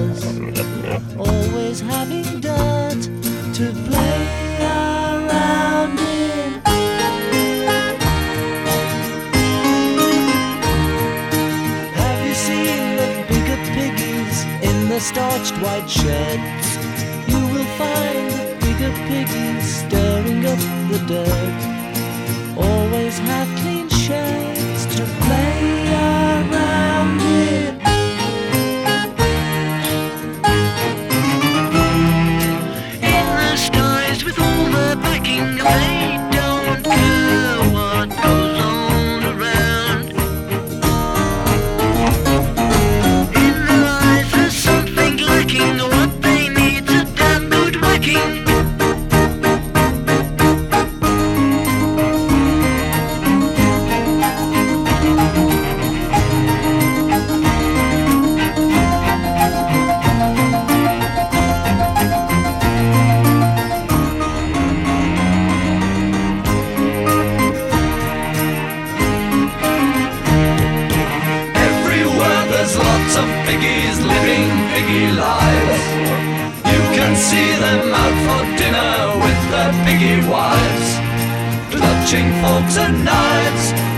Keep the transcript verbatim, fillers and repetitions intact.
piggies, always having dirt to play around in. Have you seen the bigger piggies in the starched white sheds? You will find the bigger piggies stirring up the dirt, always have clean sheds to play around in. In the skies with all the backing, they don't care what goes on around. In their eyes there's something lacking, what they need's a damn good whacking. Of piggies living piggy lives. You can see them out for dinner with their piggy wives, clutching forks and knives